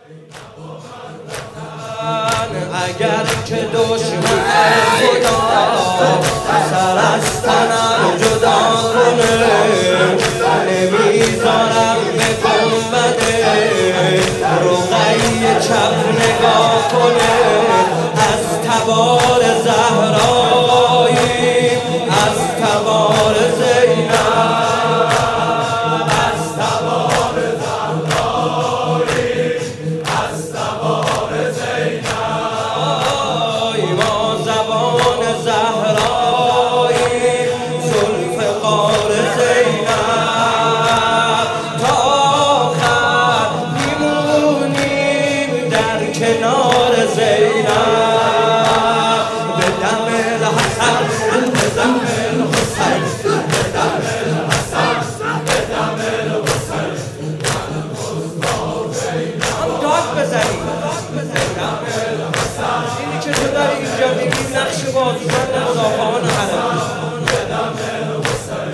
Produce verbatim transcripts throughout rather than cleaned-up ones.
اگر که دشمن خدا سر از تنم جدا کنه نمیذارم به گنبده رقیه چپ نگاه کنه از تبار زهرایی از تبار زینب کنار زینب به دم الحسن به دم الحسین به دم الحسن به دم الحسین داد بزنی به دم الحسن اینی که تو داری اینجا میگی نقش بازوبند مدافعان حرم به دم الحسین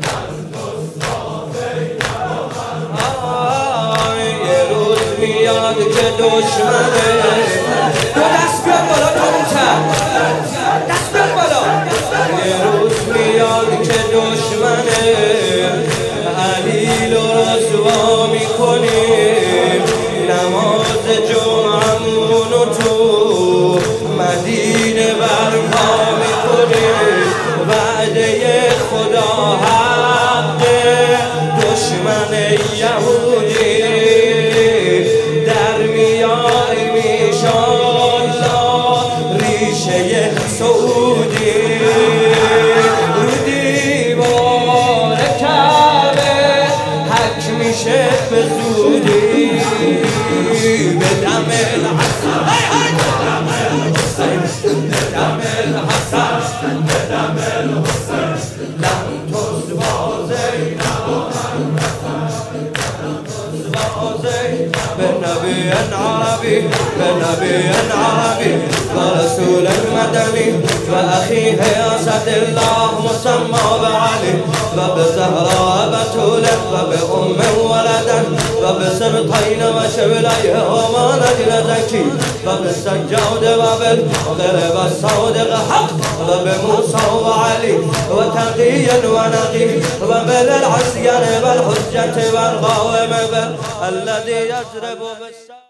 یه روز میاد که دشمنه تو دست بیاد بالا کمتر دست بیاد بالا یه روز میاد که دشمنه علیل و رسوا میکنیم نماز جمعمونو تو مدینه برپا میکنیم وعده خدا حق دشمن یهودی در میاریم ایشالله ریشه سعودی رو دیوار کعبه حک میشه به زودی به دم الحسن به دم الحسین به دم الحسن به دم الحسین لم تزوا زینب بالنبي عربي بالنبي عربي ورسول مدني وأخيه أسد الله مسمى بعلي وبزهراء بتول وبأم ولدا وبسبطين وشبليه وما نجل زكي وبالسجاد وبالغرب الصادق حق وبموسى وعلي وتقي ونقي وبالعصيان والحجة والقائم الذي يضرب بالسلام